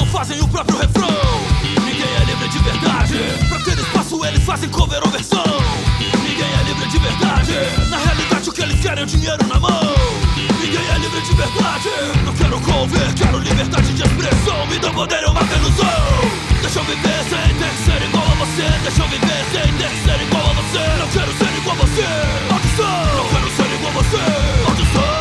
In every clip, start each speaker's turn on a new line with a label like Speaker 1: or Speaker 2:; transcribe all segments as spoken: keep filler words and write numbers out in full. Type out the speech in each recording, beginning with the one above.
Speaker 1: fazem o próprio refrão. Ninguém é livre de verdade. Pra ter espaço eles fazem cover ou versão. Ninguém é livre de verdade. Na realidade o que eles querem é o dinheiro na mão. Ninguém é livre de verdade. Não quero cover, quero liberdade de expressão. Me dá poder, eu mato a ilusão. Deixa eu viver sem ter que ser igual a você. Deixa eu viver sem ter que ser igual a você. Não quero ser igual a você. Maldição. Não quero ser igual a você. Maldição.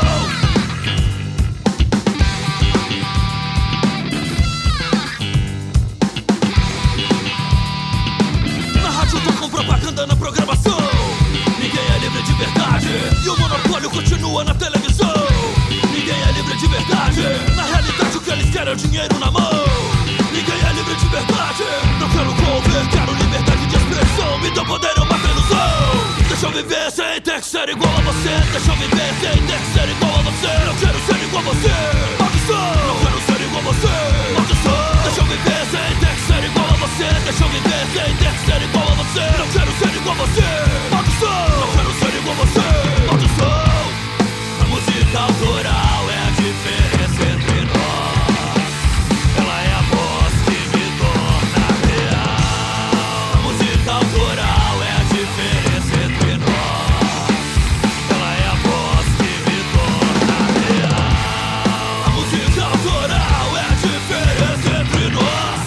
Speaker 1: Propaganda na programação. Ninguém é livre de verdade. E o monopólio continua na televisão. Ninguém é livre de verdade. Na realidade o que eles querem é o dinheiro na mão. Ninguém é livre de verdade. Não quero cover, quero liberdade de expressão. Me dá poder, eu mato a ilusão. Deixa eu viver sem ter que ser igual a você. Deixa eu viver sem ter que ser igual a você. Não quero ser igual a você. Maldição. Não quero ser igual a você. Maldição. Deixa eu viver sem ter que ser igual a você. Deixa eu viver sem ter que ser igual a você. Não quero ser igual a você. Maldição. Não quero ser igual a você. Maldição. A música autoral é a diferença entre nós. Ela é a voz que me torna real. A música autoral é a diferença entre nós. Ela é a voz que me torna real. A música autoral é a diferença entre nós.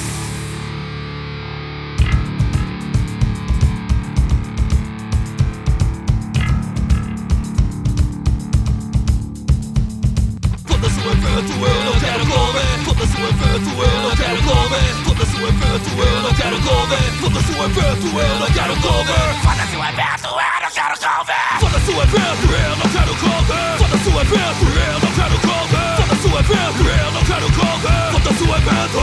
Speaker 1: Foda-se o evento, eu não quero comer. Foda-se o evento, eu não quero comer. Foda-se o evento, eu não quero comer. Foda-se o evento, eu não quero comer.
Speaker 2: Foda-se o evento, eu não quero comer.
Speaker 1: Foda-se o evento, eu não quero comer. Foda-se o evento, eu não quero comer. Foda-se o evento, eu não quero comer. Foda-se o evento.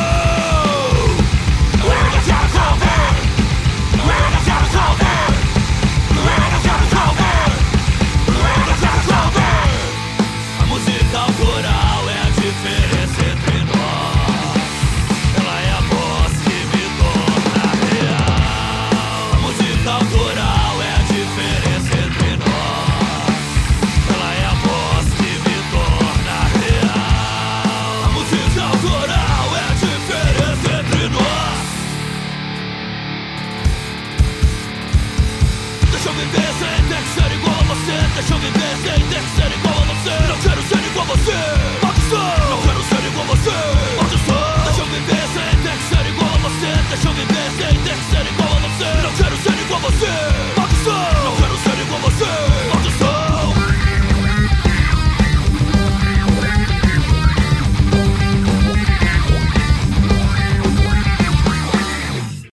Speaker 2: Eu não quero comer. Eu não quero comer. Eu não quero comer. Eu não quero comer.
Speaker 1: A música autoral é a diferença entre nós. Ela é a voz que me torna real. A música autoral é a diferença entre nós. Ela é a voz que me torna real. A música autoral é a diferença entre nós. Deixa eu viver sem ter que ser igual a você. Deixa eu viver sem